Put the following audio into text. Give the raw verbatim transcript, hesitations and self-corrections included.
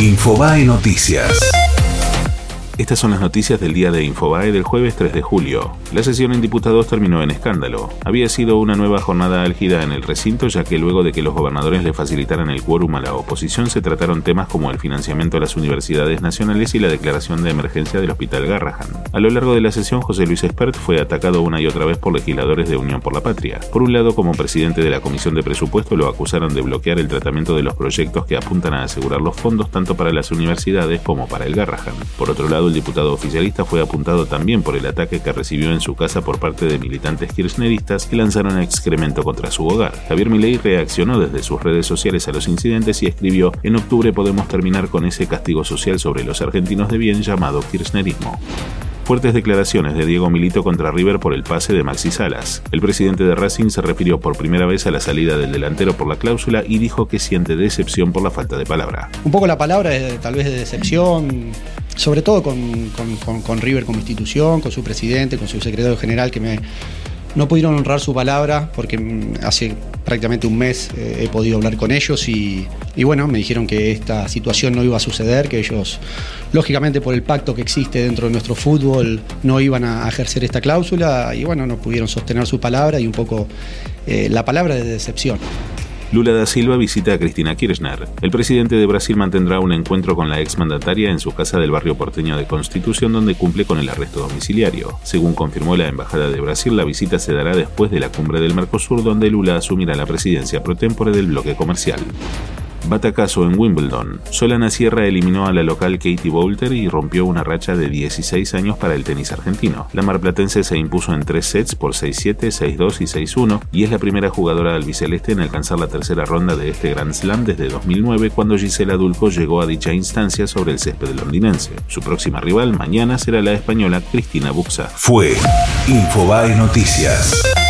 Infobae Noticias. Estas son las noticias del día de Infobae del jueves tres de julio. La sesión en diputados terminó en escándalo. Había sido una nueva jornada álgida en el recinto, ya que luego de que los gobernadores le facilitaran el quórum a la oposición, se trataron temas como el financiamiento de las universidades nacionales y la declaración de emergencia del Hospital Garrahan. A lo largo de la sesión, José Luis Espert fue atacado una y otra vez por legisladores de Unión por la Patria. Por un lado, como presidente de la Comisión de Presupuesto, lo acusaron de bloquear el tratamiento de los proyectos que apuntan a asegurar los fondos tanto para las universidades como para el Garrahan. Por otro lado, el diputado oficialista fue apuntado también por el ataque que recibió en su casa por parte de militantes kirchneristas que lanzaron excremento contra su hogar. Javier Milei reaccionó desde sus redes sociales a los incidentes y escribió: "En octubre podemos terminar con ese castigo social sobre los argentinos de bien llamado kirchnerismo". Fuertes declaraciones de Diego Milito contra River por el pase de Maxi Salas. El presidente de Racing se refirió por primera vez a la salida del delantero por la cláusula y dijo que siente decepción por la falta de palabra. Un poco la palabra es tal vez de decepción, sobre todo con, con, con, con River como institución, con su presidente, con su secretario general, que me, no pudieron honrar su palabra porque hace prácticamente un mes eh, he podido hablar con ellos y, y bueno, me dijeron que esta situación no iba a suceder, que ellos, lógicamente por el pacto que existe dentro de nuestro fútbol, no iban a ejercer esta cláusula y bueno, no pudieron sostener su palabra y un poco eh, la palabra de decepción. Lula da Silva visita a Cristina Kirchner. El presidente de Brasil mantendrá un encuentro con la exmandataria en su casa del barrio porteño de Constitución, donde cumple con el arresto domiciliario. Según confirmó la Embajada de Brasil, la visita se dará después de la cumbre del Mercosur, donde Lula asumirá la presidencia pro tempore del bloque comercial. Batacazo en Wimbledon. Solana Sierra eliminó a la local Katie Boulter y rompió una racha de dieciséis años para el tenis argentino. La marplatense se impuso en tres sets por seis siete, seis dos y seis uno y es la primera jugadora albiceleste en alcanzar la tercera ronda de este Grand Slam desde dos mil nueve, cuando Gisela Dulco llegó a dicha instancia sobre el césped londinense. Su próxima rival mañana será la española Cristina Buxa. Fue Infobae Noticias.